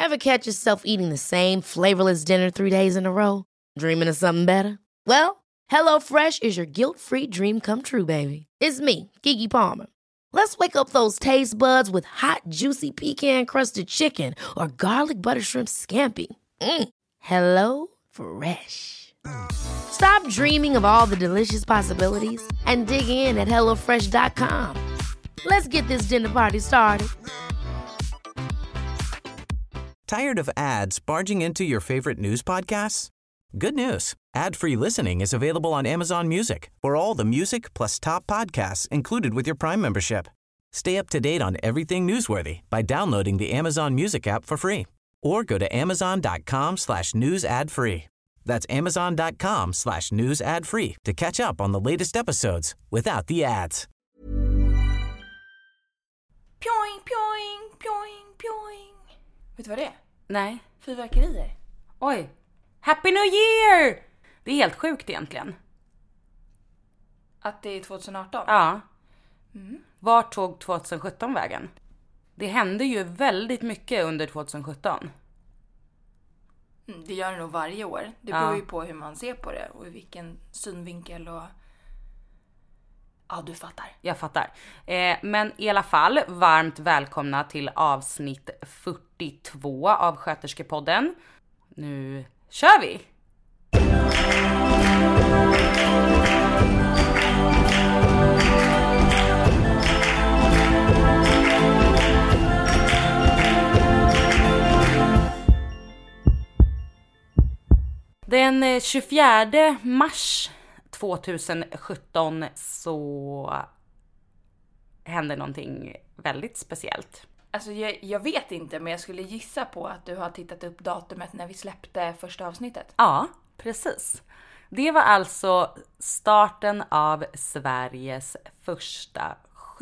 Ever catch yourself eating the same flavorless dinner 3 days in a row? Dreaming of something better? Well, HelloFresh is your guilt-free dream come true, baby. It's me, Keke Palmer. Let's wake up those taste buds with hot, juicy pecan-crusted chicken or garlic butter shrimp scampi. Hello Fresh. Stop dreaming of all the delicious possibilities and dig in at HelloFresh.com. Let's get this dinner party started. Tired of ads barging into your favorite news podcasts? Good news. Ad-free listening is available on Amazon Music for all the music plus top podcasts included with your Prime membership. Stay up to date on everything newsworthy by downloading the Amazon Music app for free or go to amazon.com/news ad free. That's amazon.com/news ad free to catch up on the latest episodes without the ads. Pjoing, pjoing, pjoing, pjoing. Vet du vad det är? Nej. Fyrverkerier. Oj. Happy New Year! Det är helt sjukt egentligen. Att det är 2018? Ja. Var tog 2017 vägen? Det hände ju väldigt mycket under 2017. Det gör det nog varje år. Det beror ju på hur man ser på det och i vilken synvinkel och... Ja, du fattar. Jag fattar. Men i alla fall, varmt välkomna till avsnitt 42 av Sköterskepodden. Nu kör vi! Den 24 mars 2017 så hände någonting väldigt speciellt. Alltså jag vet inte, men jag skulle gissa på att du har tittat upp datumet när vi släppte första avsnittet. Ja, precis. Det var alltså starten av Sveriges första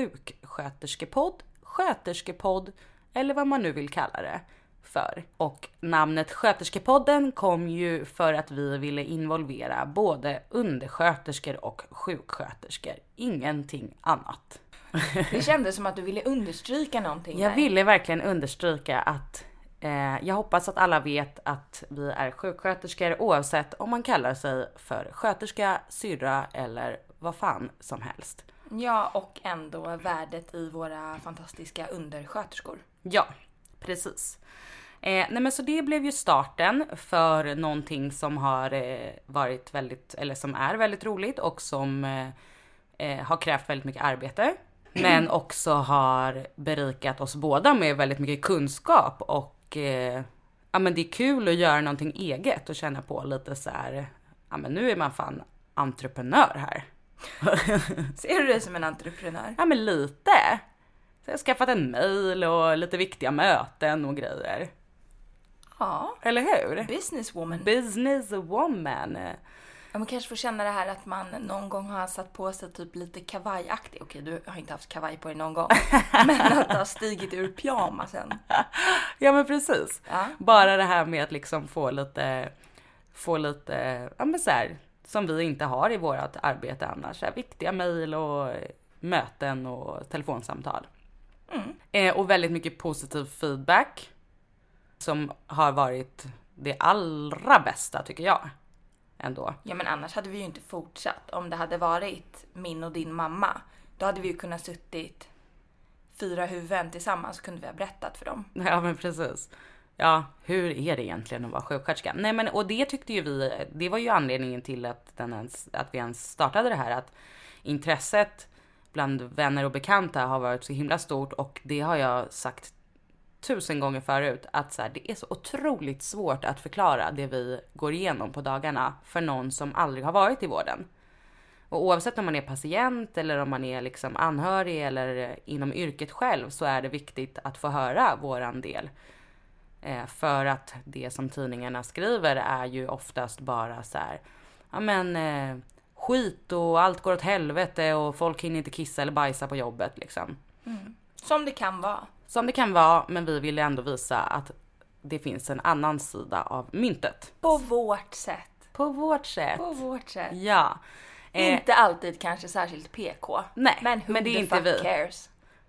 sköterskepodd eller vad man nu vill kalla det för. Och namnet Sköterskepodden kom ju för att vi ville involvera både undersköterskor och sjuksköterskor. Ingenting annat. Det kändes som att du ville understryka någonting. Jag ville verkligen understryka att jag hoppas att alla vet att vi är sjuksköterskor oavsett om man kallar sig för sköterska, syrra eller vad fan som helst. Ja, och ändå värdet i våra fantastiska undersköterskor. Ja, precis. Nej men så det blev ju starten för någonting som har varit väldigt, eller som är väldigt roligt och som har krävt väldigt mycket arbete. Men också har berikat oss båda med väldigt mycket kunskap och ja men det är kul att göra någonting eget och känna på lite så här, ja men nu är man fan entreprenör här. Ser du dig som en entreprenör? Ja men lite. Så jag har skaffat en mail och lite viktiga möten och grejer. Ja. Eller hur? Businesswoman. Businesswoman. Ja, man kanske får känna det här att man någon gång har satt på sig typ lite kavajaktig. Okej, du har inte haft kavaj på dig någon gång. Men att ha stigit ur pyjamasen. Ja men precis. Ja. Bara det här med att liksom få lite ja men så här, som vi inte har i vårt arbete annars. Så här, viktiga mejl och möten och telefonsamtal. Och väldigt mycket positiv feedback. Som har varit det allra bästa tycker jag. Ändå. Ja men annars hade vi ju inte fortsatt. Om det hade varit min och din mamma, då hade vi ju kunnat suttit 4 huvuden tillsammans och kunde vi ha berättat för dem. Ja men precis. Ja, hur är det egentligen att vara sjuksköterska? Nej men och det tyckte ju vi, det var ju anledningen till att vi ens startade det här, att intresset bland vänner och bekanta har varit så himla stort, och det har jag sagt 1000 gånger förut, att så här, det är så otroligt svårt att förklara det vi går igenom på dagarna för någon som aldrig har varit i vården. Och oavsett om man är patient eller om man är liksom anhörig eller inom yrket själv, så är det viktigt att få höra våran del. För att det som tidningarna skriver är ju oftast bara så här, ja men skit och allt går åt helvete och folk hinner inte kissa eller bajsa på jobbet liksom. Som det kan vara. Som det kan vara, men vi vill ändå visa att det finns en annan sida av myntet. På vårt sätt. På vårt sätt. På vårt sätt. Ja. Inte alltid kanske särskilt PK. Nej, men det är the inte fuck vi. Cares?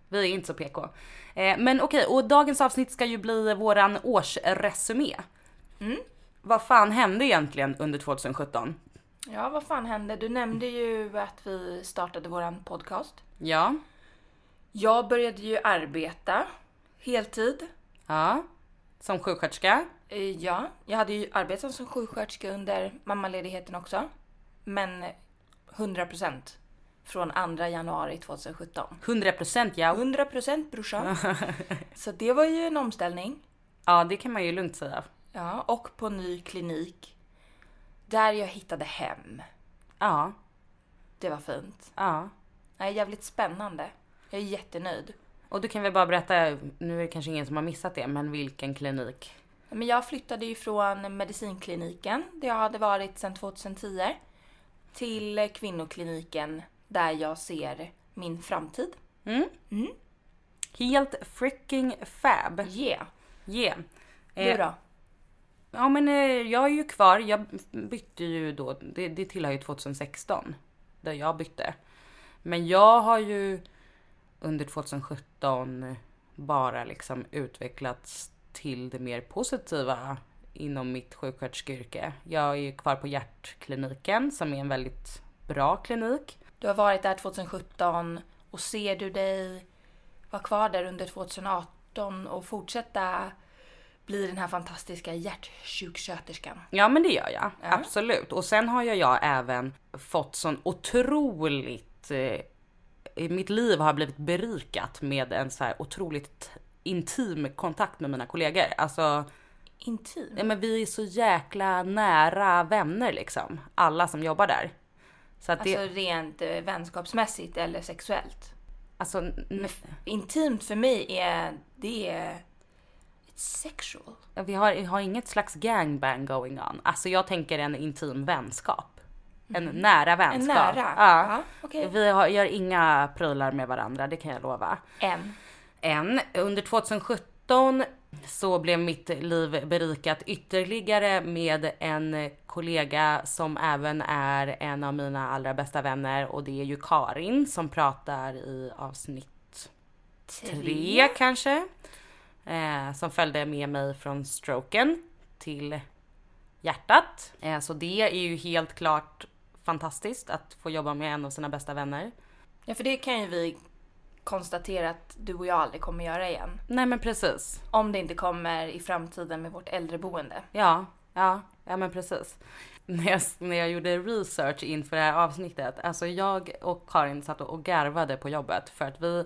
Vi är inte så PK. Men okej, och dagens avsnitt ska ju bli våran årsresumé. Vad fan hände egentligen under 2017? Ja, vad fan hände? Du nämnde ju att vi startade våran podcast. Ja. Jag började ju arbeta heltid. Ja. Som sjuksköterska. Ja, jag hade ju arbetat som sjuksköterska under mammaledigheten också. Men 100% från 2 januari 2017. 100% ja. 100% brorsan. Så det var ju en omställning. Ja, det kan man ju lugnt säga. Ja, och på ny klinik. Där jag hittade hem. Ja. Det var fint. Ja. Det är jävligt spännande. Jag är jättenöjd. Och du kan väl bara berätta, nu är det kanske ingen som har missat det, men vilken klinik? Men jag flyttade ju från medicinkliniken, där jag hade varit sedan 2010, till kvinnokliniken där jag ser min framtid. Helt freaking fab. Yeah. Yeah. Du då? Ja, men jag är ju kvar. Jag bytte ju då, det tillhör ju 2016 där jag bytte. Men jag har ju under 2017 bara liksom utvecklats till det mer positiva inom mitt sjuksköterskeyrke. Jag är ju kvar på hjärtkliniken som är en väldigt bra klinik. Du har varit där 2017 och ser du dig vara kvar där under 2018 och fortsätta bli den här fantastiska hjärtsjuksköterskan? Ja, men det gör jag. Ja. Absolut. Och sen har jag även fått sån otroligt... mitt liv har blivit berikat med en så här otroligt intim kontakt med mina kollegor. Alltså... Intim? Ja, men vi är så jäkla nära vänner liksom. Alla som jobbar där. Så att alltså rent vänskapsmässigt eller sexuellt? Alltså... Intimt för mig är... Det är... sexual. Vi har inget slags gangbang going on. Alltså jag tänker en intim vänskap. En nära vänskap. En nära? Ja. Okay. Vi gör inga prylar med varandra, det kan jag lova. Under 2017 så blev mitt liv berikat ytterligare med en kollega som även är en av mina allra bästa vänner. Och det är ju Karin som pratar i avsnitt 3 kanske. Som följde med mig från stroken till hjärtat. Så det är ju helt klart fantastiskt att få jobba med en av sina bästa vänner. Ja, för det kan ju vi konstatera att du och jag aldrig kommer göra igen. Nej, men precis. Om det inte kommer i framtiden med vårt äldreboende. Ja, men precis. När jag gjorde research inför det här avsnittet, alltså jag och Karin satt och garvade på jobbet för att jag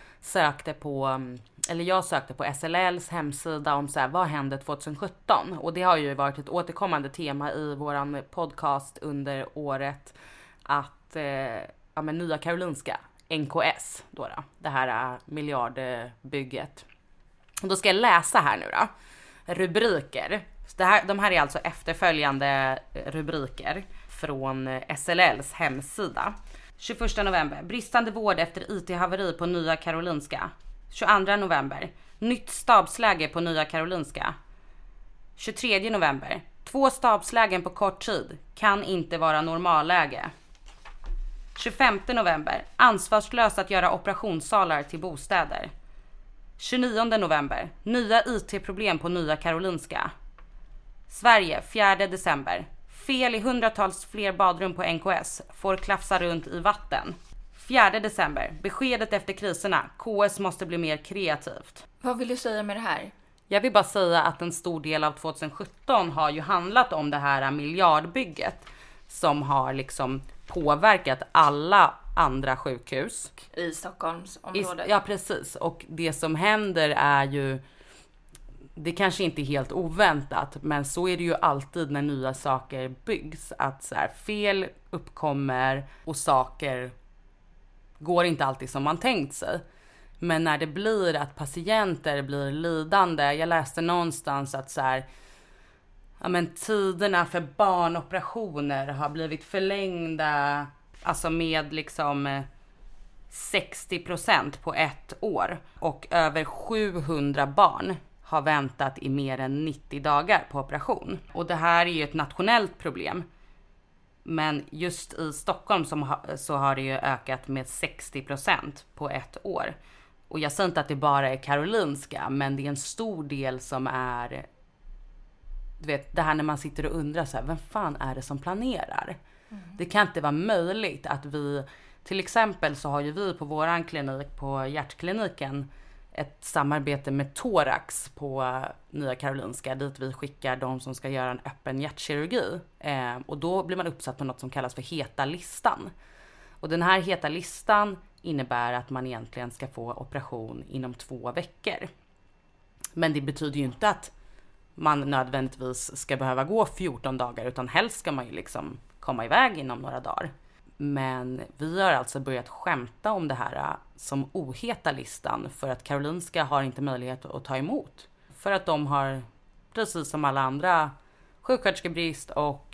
sökte på SLLs hemsida om så här, vad hände 2017? Och det har ju varit ett återkommande tema i våran podcast under året att Nya Karolinska, NKS då, det här miljardbygget. Och då ska jag läsa här nu då. Rubriker. De här är alltså efterföljande rubriker från SLLs hemsida. 21 november. Bristande vård efter IT-haveri på Nya Karolinska. 22 november. Nytt stabsläge på Nya Karolinska. 23 november. 2 stabslägen på kort tid. Kan inte vara normalläge. 25 november. Ansvarslöst att göra operationssalar till bostäder. 29 november. Nya IT-problem på Nya Karolinska. Sverige, 4 december. Fel i hundratals fler badrum på NKS. Får klafsa runt i vatten. 4 december. Beskedet efter kriserna. KS måste bli mer kreativt. Vad vill du säga med det här? Jag vill bara säga att en stor del av 2017 har ju handlat om det här miljardbygget. Som har liksom påverkat alla andra sjukhus. I Stockholmsområdet. Ja, precis. Och det som händer är ju... Det kanske inte är helt oväntat, men så är det ju alltid när nya saker byggs. Att så här, fel uppkommer och saker går inte alltid som man tänkt sig. Men när det blir att patienter blir lidande. Jag läste någonstans att så här, tiderna för barnoperationer har blivit förlängda alltså med liksom 60% på 1 år. Och över 700 barn har väntat i mer än 90 dagar på operation. Och det här är ju ett nationellt problem. Men just i Stockholm så har det ju ökat med 60% på 1 år. Och jag säger inte att det bara är Karolinska, men det är en stor del som är, du vet, det här när man sitter och undrar så här, vem fan är det som planerar? Det kan inte vara möjligt att vi, till exempel så har ju vi på våran klinik, på hjärtkliniken, ett samarbete med Thorax på Nya Karolinska, dit vi skickar de som ska göra en öppen hjärtkirurgi. Och då blir man uppsatt på något som kallas för heta listan. Och den här heta listan innebär att man egentligen ska få operation inom 2 veckor. Men det betyder ju inte att man nödvändigtvis ska behöva gå 14 dagar, utan helst ska man ju liksom komma iväg inom några dagar. Men vi har alltså börjat skämta om det här som oheta listan, för att Karolinska har inte möjlighet att ta emot. För att de har, precis som alla andra, sjuksköterskebrist och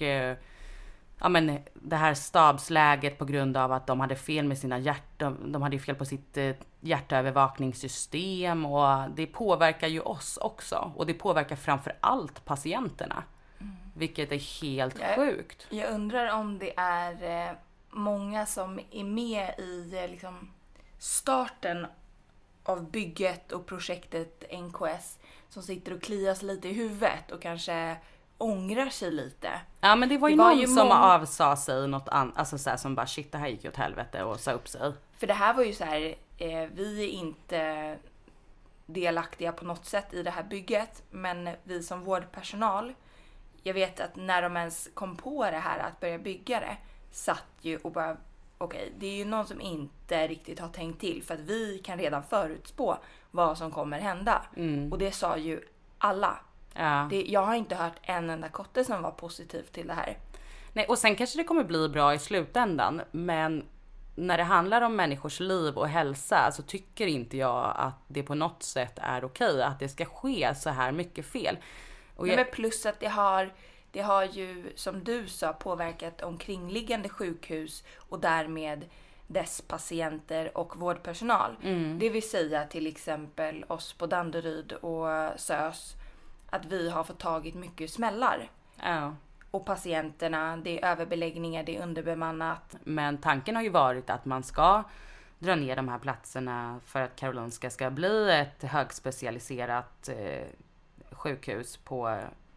det här stabsläget på grund av att de hade fel med sina de hade fel på sitt hjärtövervakningssystem, och det påverkar ju oss också, och det påverkar framför allt patienterna, vilket är helt sjukt. Jag undrar om det är många som är med i liksom starten av bygget och projektet NKS som sitter och kliar sig lite i huvudet och kanske ångrar sig lite. Ja, men det var ju någon som avsa sig något annat, alltså så här, som bara shit, det här gick åt helvete, och sa upp sig. För det här var ju så här, vi är inte delaktiga på något sätt i det här bygget, men vi som vårdpersonal, jag vet att när de ens kom på det här att börja bygga det, satt ju och bara okej, det är ju någon som inte riktigt har tänkt till, för att vi kan redan förutspå vad som kommer hända. Och det sa ju alla. Ja. Jag har inte hört en enda kotte som var positiv till det här. Nej, och sen kanske det kommer bli bra i slutändan, men när det handlar om människors liv och hälsa så tycker inte jag att det på något sätt är okej att det ska ske så här mycket fel. Och men plus att det har ju, som du sa, påverkat omkringliggande sjukhus och därmed dess patienter och vårdpersonal. Det vill säga till exempel oss på Danderyd och SÖS, att vi har fått tagit mycket smällar. Ja. Och patienterna, det är överbeläggningar, det är underbemannat. Men tanken har ju varit att man ska dra ner de här platserna för att Karolinska ska bli ett högspecialiserat sjukhus på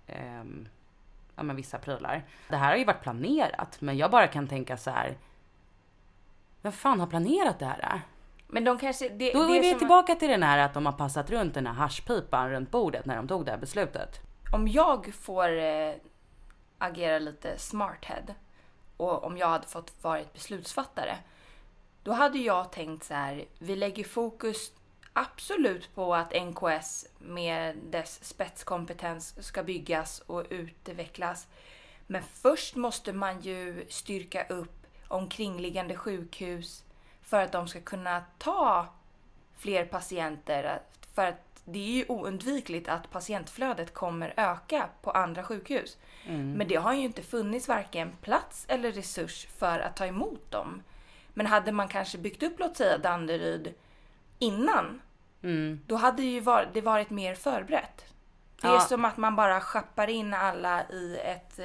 vissa prylar. Det här har ju varit planerat, men jag bara kan tänka så här: vem fan har planerat det här? Men de kanske... Då är vi tillbaka till den här att de har passat runt den här haschpipan runt bordet när de tog det här beslutet. Om jag får agera lite smarthead och om jag hade fått vara ett beslutsfattare, då hade jag tänkt så här: vi lägger fokus absolut på att NKS med dess spetskompetens ska byggas och utvecklas. Men först måste man ju styrka upp omkringliggande sjukhus för att de ska kunna ta fler patienter. För att det är ju oundvikligt att patientflödet kommer öka på andra sjukhus. Men det har ju inte funnits varken plats eller resurs för att ta emot dem. Men hade man kanske byggt upp, låt säga Danderyd innan, då hade ju det varit mer förberett. Det är som att man bara schappar in alla i ett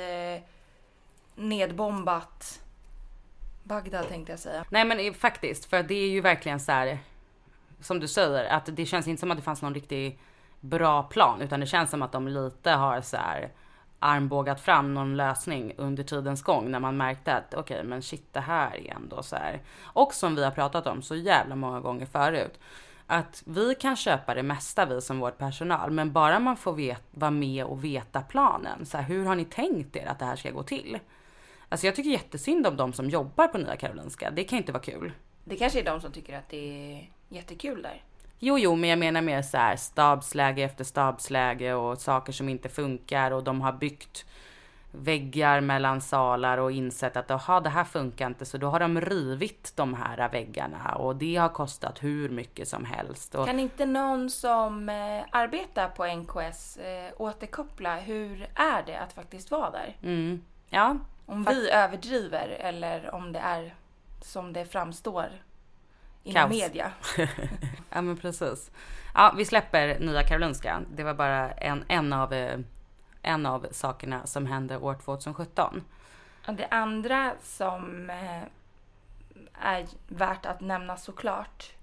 nedbombat Bagdad, tänkte jag säga. Nej, men faktiskt, för det är ju verkligen så här, som du säger, att det känns inte som att det fanns någon riktigt bra plan, utan det känns som att de lite har så här armbågat fram någon lösning under tidens gång, när man märkte att okej, men shit, det här är ändå så här. Och som vi har pratat om så jävla många gånger förut, att vi kan köpa det mesta, vi som vårdpersonal, men bara man får vara med och veta planen. Så här, hur har ni tänkt er att det här ska gå till? Alltså jag tycker jättesynd om de som jobbar på Nya Karolinska. Det kan inte vara kul. Det kanske är de som tycker att det är jättekul där. Jo, men jag menar mer så här stabsläge efter stabsläge och saker som inte funkar, och de har byggt väggar mellan salar och insett att det här funkar inte, så då har de rivit de här väggarna, och det har kostat hur mycket som helst. Och kan inte någon som arbetar på NKS återkoppla, hur är det att faktiskt vara där? Ja. Om vi överdriver eller om det är som det framstår inom media. Ja, men precis. Ja, vi släpper Nya Karolinska. Det var bara en av sakerna som hände år 2017. Och det andra som är värt att nämna såklart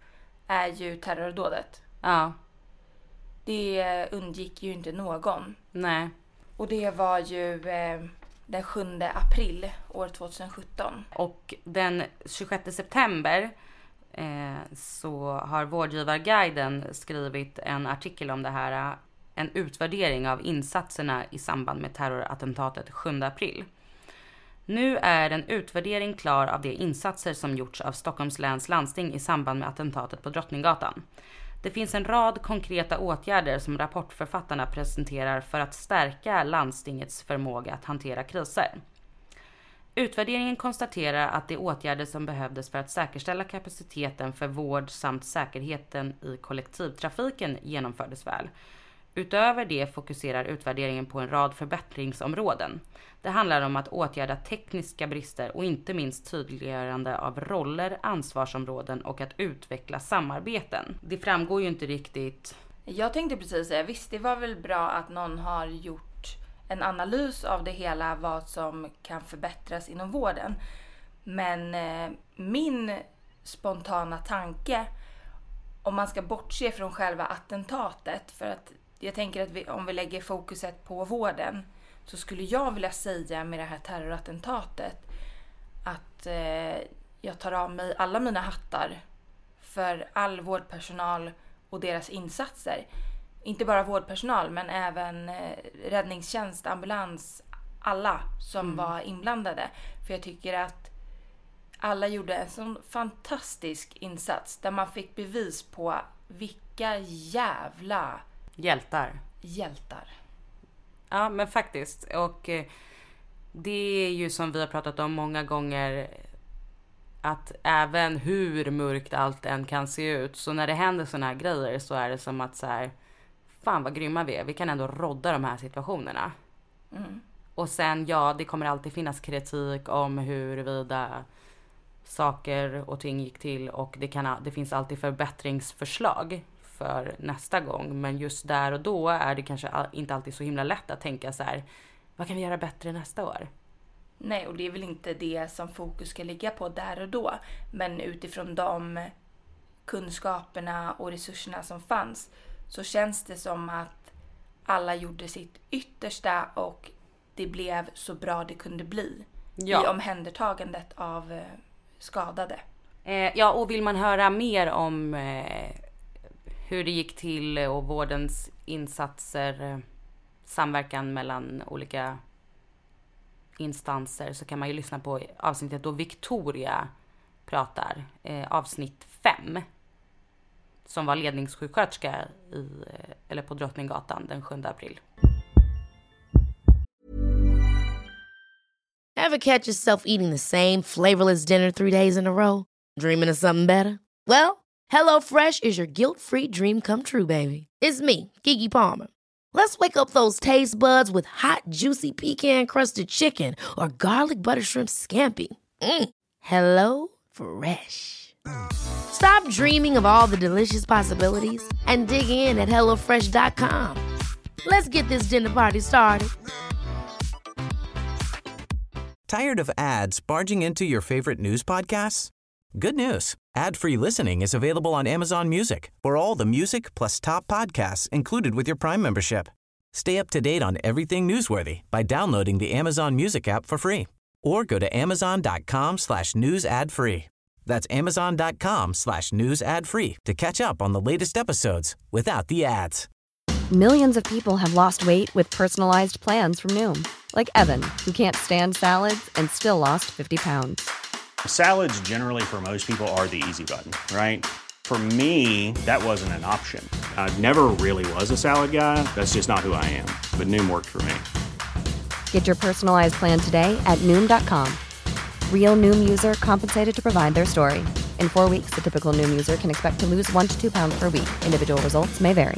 är ju terrordådet. Ja. Det undgick ju inte någon. Nej. Och det var ju den 7 april år 2017. Och den 26 september så har Vårdgivarguiden skrivit en artikel om det här. En utvärdering av insatserna i samband med terrorattentatet 7 april. Nu är en utvärdering klar av de insatser som gjorts av Stockholms läns landsting i samband med attentatet på Drottninggatan. Det finns en rad konkreta åtgärder som rapportförfattarna presenterar för att stärka landstingets förmåga att hantera kriser. Utvärderingen konstaterar att de åtgärder som behövdes för att säkerställa kapaciteten för vård samt säkerheten i kollektivtrafiken genomfördes väl. Utöver det fokuserar utvärderingen på en rad förbättringsområden. Det handlar om att åtgärda tekniska brister och inte minst tydliggörande av roller, ansvarsområden och att utveckla samarbeten. Det framgår ju inte riktigt. Jag tänkte precis säga, visst det var väl bra att någon har gjort en analys av det hela, vad som kan förbättras inom vården. Men min spontana tanke, om man ska bortse från själva attentatet, för att jag tänker att om vi lägger fokuset på vården, så skulle jag vilja säga med det här terrorattentatet att jag tar av mig alla mina hattar för all vårdpersonal och deras insatser. Inte bara vårdpersonal men även räddningstjänst, ambulans, alla som var inblandade. För jag tycker att alla gjorde en sån fantastisk insats där man fick bevis på vilka jävla Hjältar. Ja, men faktiskt. Och det är ju som vi har pratat om många gånger, att även hur mörkt allt än kan se ut, så när det händer såna här grejer så är det som att så här, fan vad grymma vi är. Vi kan ändå rodda de här situationerna. Och sen, ja, det kommer alltid finnas kritik om huruvida saker och ting gick till, och det finns alltid förbättringsförslag för nästa gång, men just där och då är det kanske inte alltid så himla lätt att tänka så här, vad kan vi göra bättre nästa år? Nej, och det är väl inte det som fokus ska ligga på där och då, men utifrån de kunskaperna och resurserna som fanns så känns det som att alla gjorde sitt yttersta och det blev så bra det kunde bli i omhändertagandet av skadade. Ja, och vill man höra mer om hur det gick till och vårdens insatser, samverkan mellan olika instanser, så kan man ju lyssna på avsnittet då Victoria pratar, avsnitt 5, som var ledningssjuksköterska på Drottninggatan den 7 april. Ever catch yourself eating the same flavorless dinner 3 days in a row? Dreaming of something better? Well, HelloFresh is your guilt-free dream come true, baby. It's me, Keke Palmer. Let's wake up those taste buds with hot, juicy pecan-crusted chicken or garlic butter shrimp scampi. Hello Fresh. Stop dreaming of all the delicious possibilities and dig in at HelloFresh.com. Let's get this dinner party started. Tired of ads barging into your favorite news podcasts? Good news. Ad-free listening is available on Amazon Music for all the music plus top podcasts included with your Prime membership. Stay up to date on everything newsworthy by downloading the Amazon Music app for free or go to amazon.com/news ad free. That's amazon.com/news ad free to catch up on the latest episodes without the ads. Millions of people have lost weight with personalized plans from Noom. Like Evan, who can't stand salads and still lost 50 pounds. Salads generally for most people are the easy button, right? For me, that wasn't an option. I never really was a salad guy. That's just not who I am. But Noom worked for me. Get your personalized plan today at Noom.com. Real Noom user compensated to provide their story. In 4 weeks, the typical Noom user can expect to lose 1 to 2 pounds per week. Individual results may vary.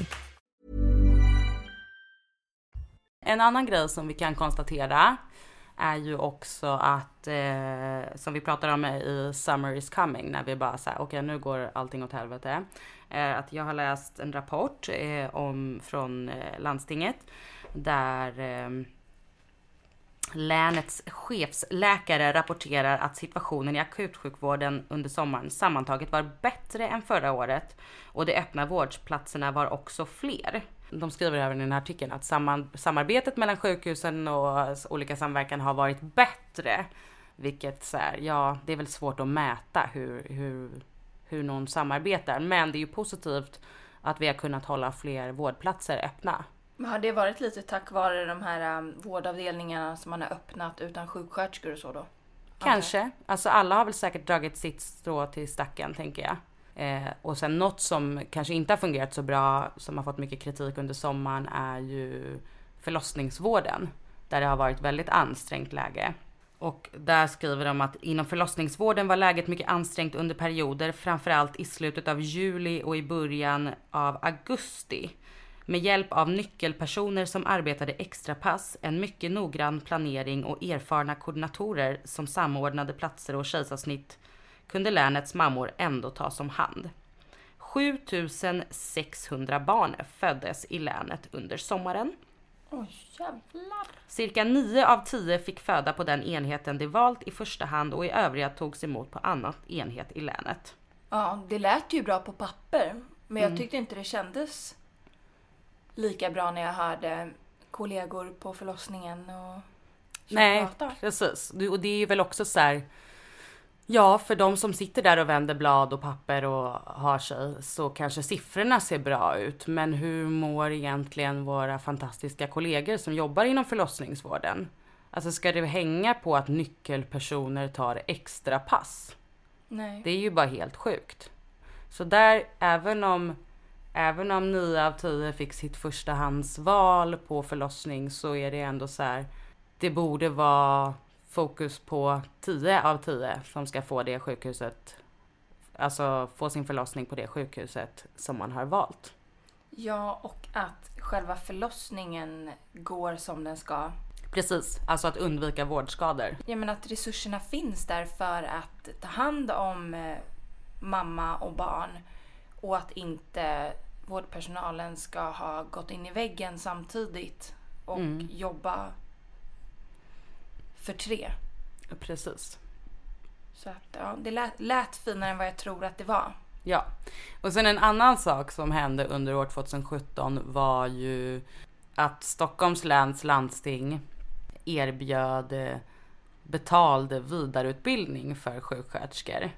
En annan grej som vi kan konstatera är ju också att, som vi pratar om i Summer is coming, när vi bara säger okej, nu går allting åt helvete. Att jag har läst en rapport från landstinget där Länets chefsläkare rapporterar att situationen i akutsjukvården under sommaren sammantaget var bättre än förra året och de öppna vårdplatserna var också fler. De skriver även i den här artikeln att samarbetet mellan sjukhusen och olika samverkan har varit bättre. Vilket så här, ja, det är väl svårt att mäta hur någon samarbetar. Men det är ju positivt att vi har kunnat hålla fler vårdplatser öppna. Men har det varit lite tack vare de här vårdavdelningarna som man har öppnat utan sjuksköterskor och så då? Kanske. Alltså alla har väl säkert dragit sitt strå till stacken, tänker jag. Och sen något som kanske inte har fungerat så bra, som har fått mycket kritik under sommaren, är ju förlossningsvården. Där det har varit väldigt ansträngt läge. Och där skriver de att inom förlossningsvården var läget mycket ansträngt under perioder, framförallt i slutet av juli och i början av augusti. Med hjälp av nyckelpersoner som arbetade extra pass, en mycket noggrann planering och erfarna koordinatorer som samordnade platser och kejsarsnitt kunde länets mammor ändå tas om hand. 7600 barn föddes i länet under sommaren. Oj, jävlar. Cirka 9 av 10 fick föda på den enheten de valt i första hand och i övriga togs emot på annan enhet i länet. Ja, det lät ju bra på papper. Men jag tyckte inte det kändes lika bra när jag hörde kollegor på förlossningen och prata. Precis. Och det är ju väl också så här, ja, för de som sitter där och vänder blad och papper och har sig, så kanske siffrorna ser bra ut. Men hur mår egentligen våra fantastiska kollegor som jobbar inom förlossningsvården? Alltså, ska det hänga på att nyckelpersoner tar extra pass? Nej. Det är ju bara helt sjukt. Så där, även om 9 av 10 fick sitt förstahandsval på förlossning, så är det ändå så här, det borde vara fokus på 10 av 10 som ska få det sjukhuset, alltså få sin förlossning på det sjukhuset som man har valt. Ja, och att själva förlossningen går som den ska. Precis, alltså att undvika vårdskador. Ja, men att resurserna finns där för att ta hand om mamma och barn, och att inte vårdpersonalen ska ha gått in i väggen samtidigt och jobba för 3. Precis. Så att, ja, det lät finare än vad jag tror att det var. Ja, och sen en annan sak som hände under år 2017 var ju att Stockholms läns landsting erbjöd betald vidareutbildning för sjuksköterskor.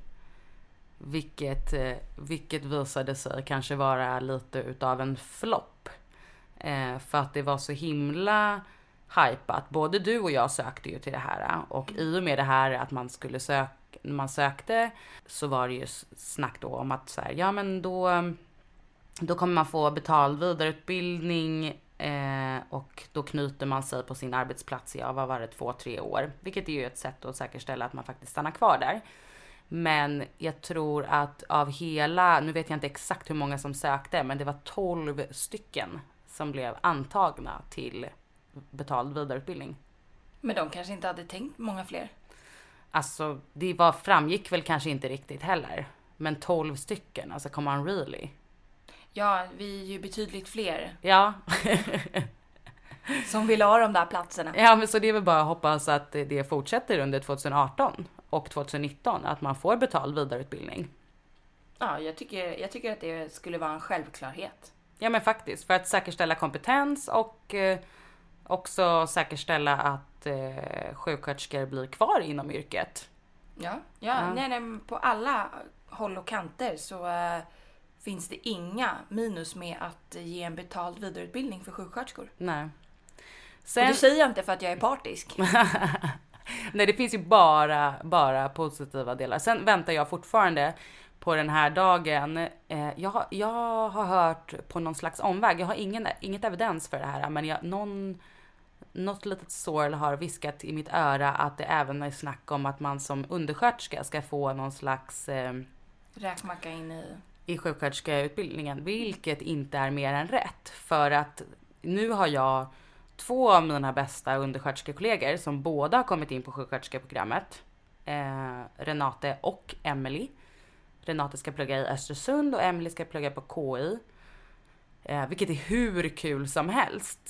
Vilket visade sig kanske vara lite utav en flopp. För att det var så himla hypat. Både du och jag sökte ju till det här. Och i och med det här att man skulle när man sökte, så var det ju snack då om att så här, ja men då kommer man få betald vidareutbildning, och då knyter man sig på sin arbetsplats i, vad var det, 2-3 år. Vilket är ju ett sätt att säkerställa att man faktiskt stannar kvar där. Men jag tror att av hela, nu vet jag inte exakt hur många som sökte, men det var 12 stycken som blev antagna till betald vidareutbildning. Men de kanske inte hade tänkt många fler. Alltså, framgick väl kanske inte riktigt heller. Men 12 stycken, alltså come on really. Ja, vi är ju betydligt fler. Ja. Som vill ha de där platserna. Ja, men så det är väl bara att hoppas att det fortsätter under 2018 och 2019. Att man får betald vidareutbildning. Ja, jag tycker att det skulle vara en självklarhet. Ja, men faktiskt. För att säkerställa kompetens och också säkerställa att sjuksköterskor blir kvar inom yrket. Ja. Nej, på alla håll och kanter så finns det inga minus med att ge en betald vidareutbildning för sjuksköterskor. Nej. Och det säger jag inte för att jag är partisk. Nej, det finns ju bara positiva delar. Sen väntar jag fortfarande på den här dagen. Jag har hört på någon slags omväg. Jag har inget evidens för det här. Men något litet sorl har viskat i mitt öra att det även är snack om att man som undersköterska ska få någon slags räkmacka in i sjuksköterskeutbildningen. Vilket inte är mer än rätt. För att nu har jag 2 av mina bästa undersköterskekollegor som båda har kommit in på sjuksköterskeprogrammet. Renate och Emily. Renate ska plugga i Östersund och Emily ska plugga på KI. Vilket är hur kul som helst.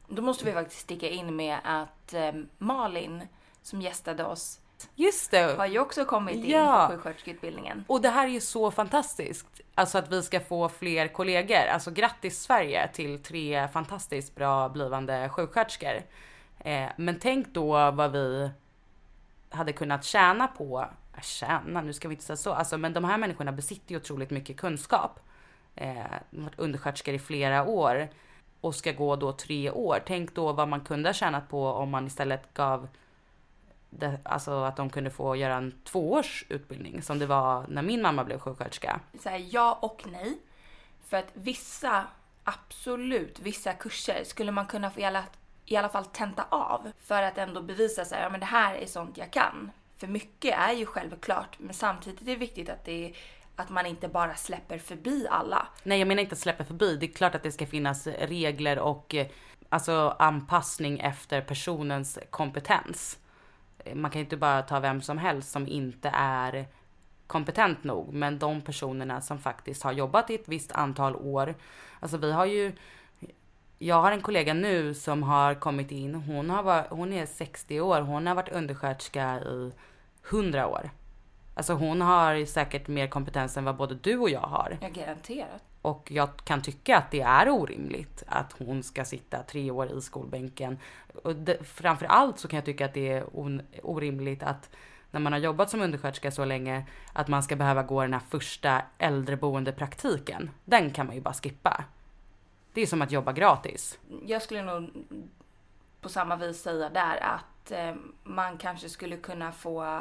Då måste vi faktiskt sticka in med att Malin som gästade oss Just det. har ju också kommit in på sjuksköterskeutbildningen. Och det här är ju så fantastiskt. Alltså att vi ska få fler kollegor. Alltså grattis Sverige till 3 fantastiskt bra blivande sjuksköterskor. Men tänk då vad vi hade kunnat tjäna på. Nu ska vi inte säga så. Alltså, men de här människorna besitter ju otroligt mycket kunskap. De har varit undersköterskor i flera år. Och ska gå då 3 år. Tänk då vad man kunde ha tjänat på om man istället gav alltså att de kunde få göra en 2-års utbildning som det var när min mamma blev sjuksköterska. Så här, ja och nej. För att vissa kurser skulle man kunna få i alla fall tenta av. För att ändå bevisa sig, ja men det här är sånt jag kan. För mycket är ju självklart, men samtidigt är det viktigt att man inte bara släpper förbi alla. Nej, jag menar inte att släppa förbi. Det är klart att det ska finnas regler och alltså anpassning efter personens kompetens. Man kan ju inte bara ta vem som helst som inte är kompetent nog. Men de personerna som faktiskt har jobbat i ett visst antal år. Alltså jag har en kollega nu som har kommit in. Hon är 60 år. Hon har varit undersköterska i 100 år. Alltså hon har säkert mer kompetens än vad både du och jag har. Jag garanterat. Och jag kan tycka att det är orimligt att hon ska sitta 3 år i skolbänken. Och framförallt så kan jag tycka att det är orimligt att när man har jobbat som undersköterska så länge att man ska behöva gå den här första äldreboendepraktiken. Den kan man ju bara skippa. Det är som att jobba gratis. Jag skulle nog på samma vis säga där att man kanske skulle kunna få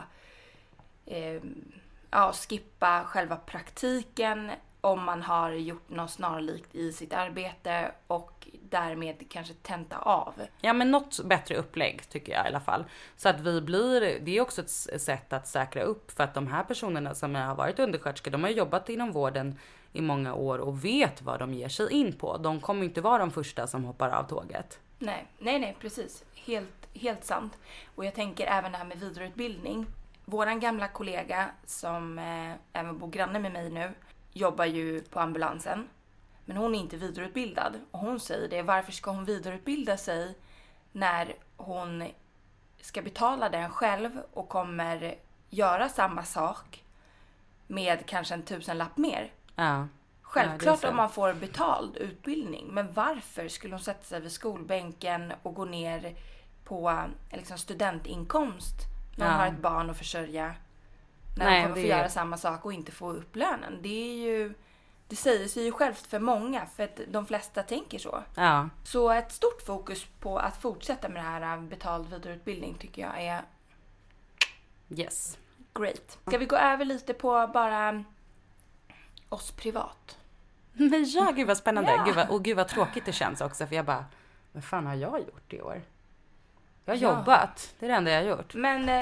skippa själva praktiken om man har gjort något snarlikt i sitt arbete och därmed kanske tenta av. Ja, men något bättre upplägg tycker jag i alla fall. Så att det är också ett sätt att säkra upp för att de här personerna som har varit undersköterskor, de har jobbat inom vården i många år och vet vad de ger sig in på. De kommer inte vara de första som hoppar av tåget. Nej, precis. Helt sant. Och jag tänker även det här med vidareutbildning. Våran gamla kollega som även bor granne med mig nu jobbar ju på ambulansen. Men hon är inte vidareutbildad. Och hon säger det, varför ska hon vidareutbilda sig när hon ska betala den själv och kommer göra samma sak med kanske en 1000-lapp mer? Ja. Självklart om man får betald utbildning. Men varför skulle hon sätta sig vid skolbänken och gå ner på liksom studentinkomst när hon har ett barn att försörja? När hon kommer få göra samma sak och inte få upp lönen. Det säger sig ju självt för många. För att de flesta tänker så. Ja. Så ett stort fokus på att fortsätta med det här betald vidareutbildning tycker jag är... Yes. Great. Ska vi gå över lite på bara oss privat? Men ja, gud vad spännande. Ja. Gud vad tråkigt det känns också. För jag bara, vad fan har jag gjort i år? Jag har jobbat. Det är det enda jag har gjort. Men...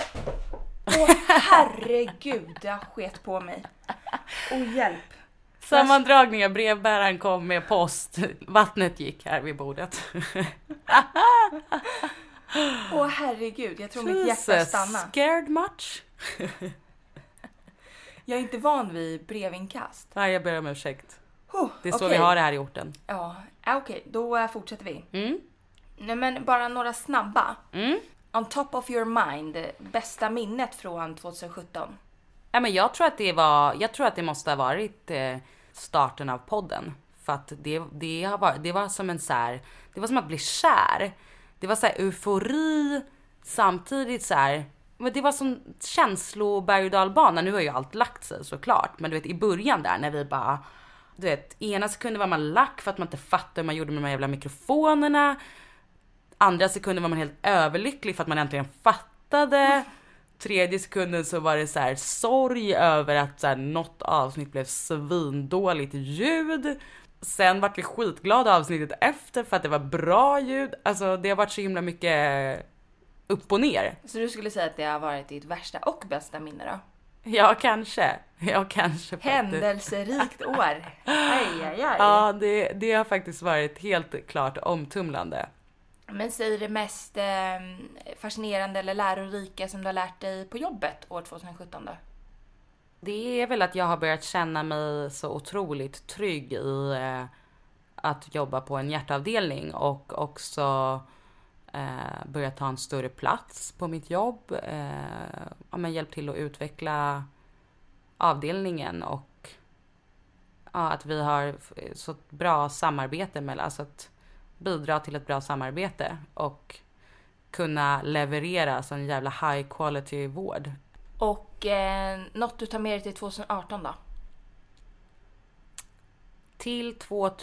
herregud, jag sket på mig. Hjälp. Sammandragningar, brevbäraren kom med post. Vattnet gick här vid bordet. Herregud, jag tror mitt hjärta stannar. Scared much? Jag är inte van vid brevinkast. Nej, jag ber om ursäkt. Det är så vi har det här i orten. Ja, okej, då fortsätter vi. Nej, men bara några snabba. On top of your mind, bästa minnet från 2017? Ja, men jag tror att det måste ha varit starten av podden. För att det var som en det var som att bli kär. Det var så här eufori samtidigt så här. Men det var som känsloberg- och dalbana. Nu har ju allt lagt sig såklart. Men du vet i början där när vi bara... Du vet, ena sekunden var man lack för att man inte fattade hur man gjorde med de här jävla mikrofonerna. Andra sekunden var man helt överlycklig för att man äntligen fattade. Tredje sekunden så var det så här sorg över att så här, något avsnitt blev svindåligt ljud. Sen vart vi skitglada avsnittet efter för att det var bra ljud. Alltså det har varit så himla mycket upp och ner. Så du skulle säga att det har varit ditt värsta och bästa minne då? Ja, kanske. Händelserikt år. Aj. Ja, det har faktiskt varit helt klart omtumlande. Men säg det mest fascinerande eller lärorika som du har lärt dig på jobbet år 2017 då? Det är väl att jag har börjat känna mig så otroligt trygg i att jobba på en hjärtavdelning och också börja ta en större plats på mitt jobb. Hjälpt till att utveckla avdelningen och att vi har så bra samarbete mellan, alltså att bidra till ett bra samarbete och kunna leverera sån jävla high quality vård. Och något du tar med dig till 2018 då? Till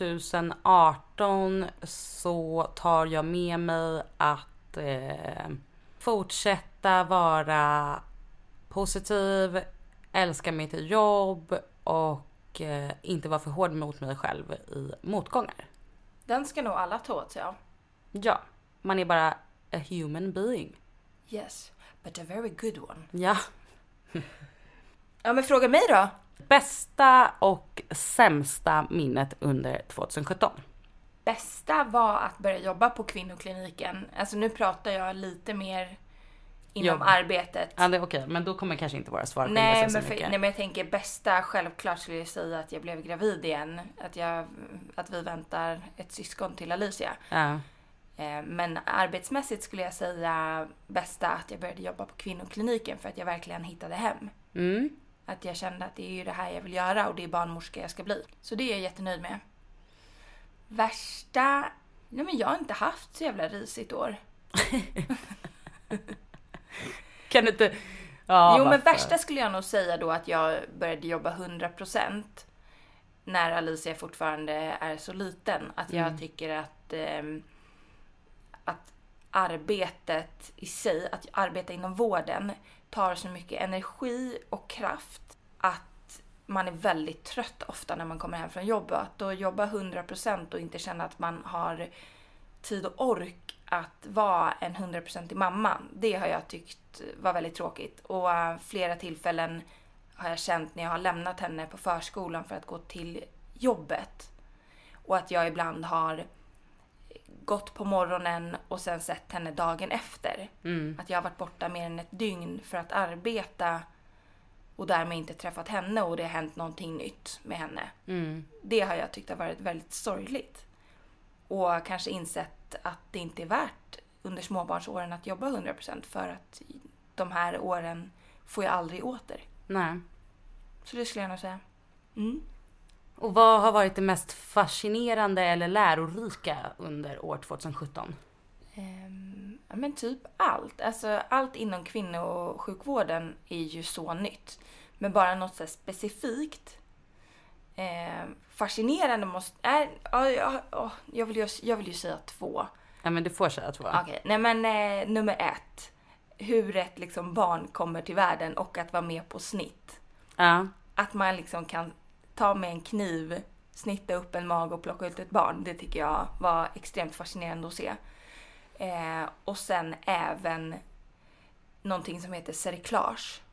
2018 så tar jag med mig att fortsätta vara positiv, älska mitt jobb och inte vara för hård mot mig själv i motgångar. Den ska nog alla ta åt sig av. Ja, man är bara a human being. Yes, but a very good one. Ja. Ja, men fråga mig då. Bästa och sämsta minnet under 2017? Bästa var att börja jobba på kvinnokliniken. Alltså nu pratar jag lite mer inom arbetet. Ja, det är okej. Men då kommer kanske inte våra svar nej, så men mycket. Nej, men jag tänker bästa, självklart skulle jag säga att jag blev gravid igen. Att vi väntar ett syskon till Alicia. Ja. Men arbetsmässigt skulle jag säga bästa att jag började jobba på kvinnokliniken för att jag verkligen hittade hem. Mm. Att jag kände att det är ju det här jag vill göra och det är barnmorska jag ska bli. Så det är jag jättenöjd med. Värsta? Nej, men jag har inte haft så jävla risigt år. Kan du inte... Ja, jo, men värsta skulle jag nog säga då att jag började jobba 100% när Alicia fortfarande är så liten. Att jag tycker att arbetet i sig, att arbeta inom vården tar så mycket energi och kraft att man är väldigt trött ofta när man kommer hem från jobbet. Att då jobba 100% och inte känna att man har tid och ork att vara en 100% mamma, det har jag tyckt var väldigt tråkigt. Och flera tillfällen har jag känt när jag har lämnat henne på förskolan för att gå till jobbet. Och att jag ibland har gått på morgonen och sen sett henne dagen efter. Att jag har varit borta mer än ett dygn för att arbeta och därmed inte träffat henne och det har hänt någonting nytt med henne. Det har jag tyckt har varit väldigt sorgligt. Och kanske insett att det inte är värt under småbarnsåren att jobba 100% för att de här åren får jag aldrig åter. Nej. Så det skulle jag nog säga. Och vad har varit det mest fascinerande eller lärorika under år 2017? Men typ allt. Alltså allt inom kvinnosjukvården är ju så nytt. Men bara något så specifikt. Fascinerande måste... jag vill ju säga 2. Ja, men du får säga 2. Okej. Nej, men nummer 1. Hur ett liksom barn kommer till världen och att vara med på snitt. Ja. Att man liksom kan ta med en kniv, snitta upp en mag och plocka ut ett barn. Det tycker jag var extremt fascinerande att se. Och sen även någonting som heter cerklage.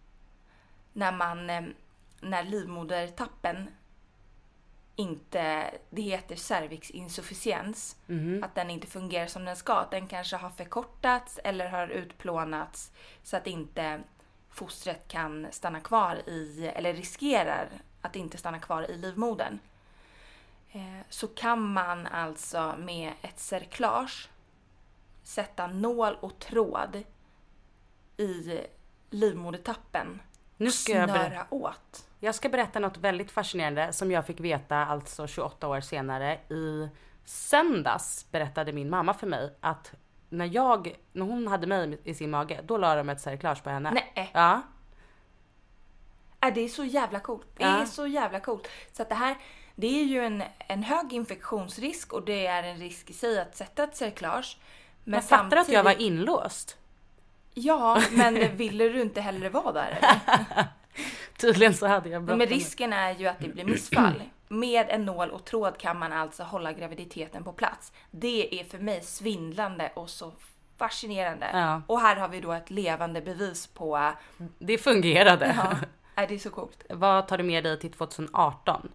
När livmodertappen inte, det heter cervixinsufficiens, att den inte fungerar som den ska. Att den kanske har förkortats eller har utplånats så att inte fostret kan stanna kvar i, eller riskerar att inte stanna kvar i livmodern. Så kan man alltså med ett cerklage sätta nål och tråd i livmodertappen och snöra åt. Jag ska berätta något väldigt fascinerande som jag fick veta alltså 28 år senare. I söndags berättade min mamma för mig att när hon hade mig i sin mage, då la de ett cerklage på henne. Nej. Ja. Det är så jävla coolt. Det är så jävla coolt. Så att det är ju en hög infektionsrisk och det är en risk i sig att sätta ett cerklage. Men fattar att jag var inlåst? Ja, men ville du inte hellre vara där eller? Tydligen så hade jag bråttom. Men risken är ju att det blir missfall. Med en nål och tråd kan man alltså hålla graviditeten på plats. Det är för mig svindlande och så fascinerande. Ja. Och här har vi då ett levande bevis på... Det fungerade. Ja, det är så coolt. Vad tar du med dig till 2018?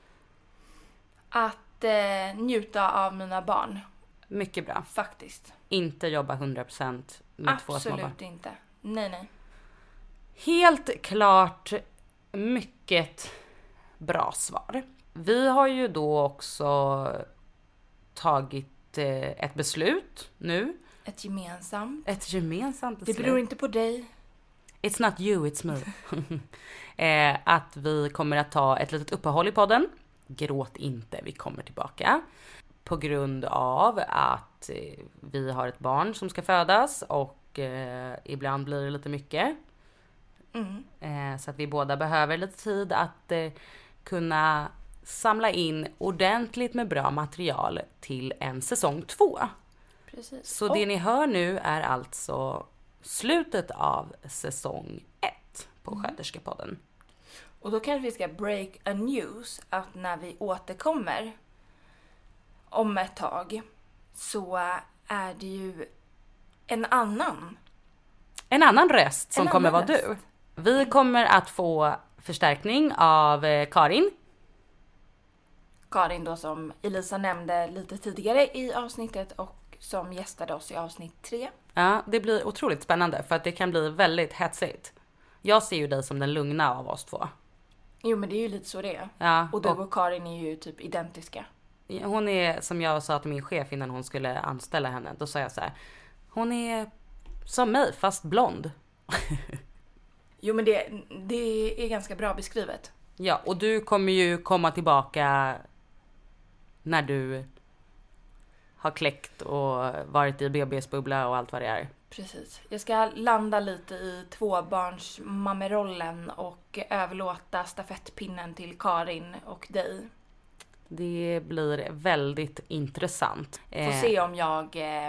Att njuta av mina barn. Mycket bra. Faktiskt. Inte jobba 100% med 2 små barn. Absolut inte. Nej. Helt klart mycket bra svar. Vi har ju då också tagit ett beslut nu. Ett gemensamt beslut. Det beror inte på dig. It's not you, it's me. Att vi kommer att ta ett litet uppehåll i podden. Gråt inte, vi kommer tillbaka. På grund av att vi har ett barn som ska födas och ibland blir det lite mycket. Så att vi båda behöver lite tid att kunna samla in ordentligt med bra material till en säsong 2. Precis. Så det ni hör nu är alltså slutet av säsong 1 på Sköterskepodden. Och då kanske vi ska break a news att när vi återkommer om ett tag så är det ju en annan röst som kommer vara du. Vi kommer att få förstärkning av Karin. Karin då, som Elisa nämnde lite tidigare i avsnittet och som gästade oss i avsnitt 3. Ja, det blir otroligt spännande för att det kan bli väldigt hetsigt. Jag ser ju dig som den lugna av oss två. Jo, men det är ju lite så det är. Ja, och du och Karin är ju typ identiska. Hon är, som jag sa till min chef innan hon skulle anställa henne, då sa jag så här: hon är som mig fast blond. Jo, men det är ganska bra beskrivet. Ja, och du kommer ju komma tillbaka när du har kläckt och varit i BBS-bubbla och allt vad det är. Precis. Jag ska landa lite i tvåbarnsmammerollen och överlåta stafettpinnen till Karin och dig. Det blir väldigt intressant. Får se om jag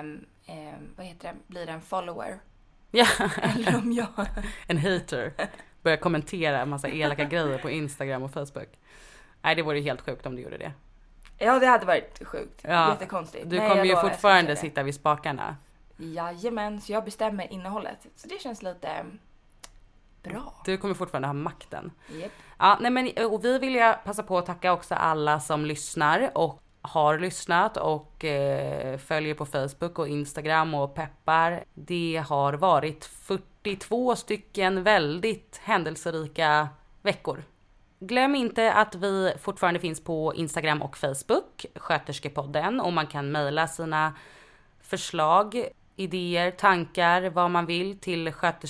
blir en follower. Ja. Eller om jag... en hater. Börjar kommentera en massa elaka grejer på Instagram och Facebook. Nej, det vore helt sjukt om du gjorde det. Ja, det hade varit sjukt. Ja. Jättekonstigt. Du kommer ju fortfarande sitta vid spakarna. Jajamän, så jag bestämmer innehållet. Så det känns lite bra. Du kommer fortfarande ha makten. Yep. Ja, nej men, och vi vill passa på att tacka också alla som lyssnar och har lyssnat och följer på Facebook och Instagram och peppar. Det har varit 42 stycken väldigt händelserika veckor. Glöm inte att vi fortfarande finns på Instagram och Facebook, Sköterskepodden, och man kan mejla sina förslag, idéer, tankar, vad man vill till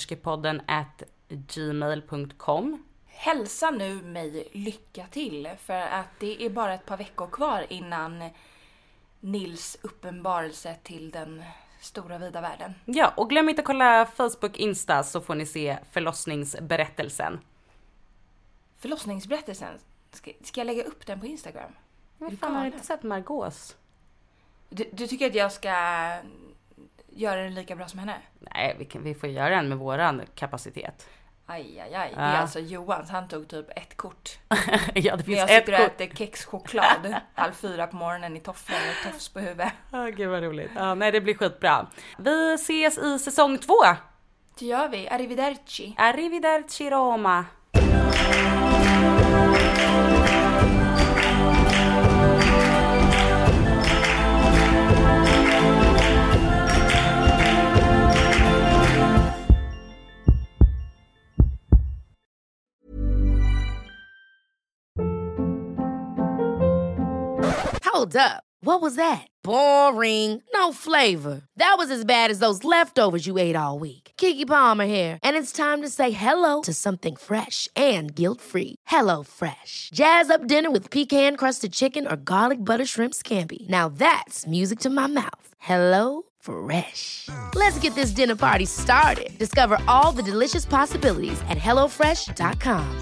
sköterskepodden@gmail.com. Hälsa nu mig lycka till, för att det är bara ett par veckor kvar innan Nils uppenbarelse till den stora vida världen. Ja, och glöm inte att kolla Facebook, Insta, så får ni se förlossningsberättelsen. Förlossningsberättelsen? Ska jag lägga upp den på Instagram? Men fan, har du inte sett Margaux? Du tycker att jag ska göra den lika bra som henne? Nej, vi får göra den med våran kapacitet. Aj. Det är alltså Johans, han tog typ ett kort. Ja, det finns jag ett kort. Jag äter kexchoklad 3:30 på morgonen i tofflor och tofs på huvudet. Gud vad roligt. Nej, det blir skitbra. Vi ses i säsong 2. Det gör vi. Arrivederci. Arrivederci Roma. Hold up. What was that? Boring. No flavor. That was as bad as those leftovers you ate all week. Keke Palmer here, and it's time to say hello to something fresh and guilt-free. Hello Fresh. Jazz up dinner with pecan-crusted chicken or garlic butter shrimp scampi. Now that's music to my mouth. Hello Fresh. Let's get this dinner party started. Discover all the delicious possibilities at hellofresh.com.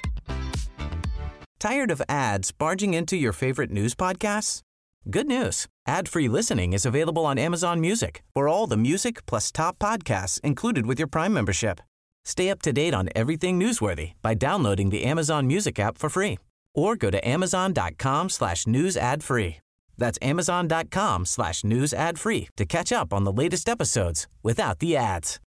Tired of ads barging into your favorite news podcasts? Good news. Ad-free listening is available on Amazon Music for all the music plus top podcasts included with your Prime membership. Stay up to date on everything newsworthy by downloading the Amazon Music app for free or go to amazon.com/news ad free. That's amazon.com/news ad free to catch up on the latest episodes without the ads.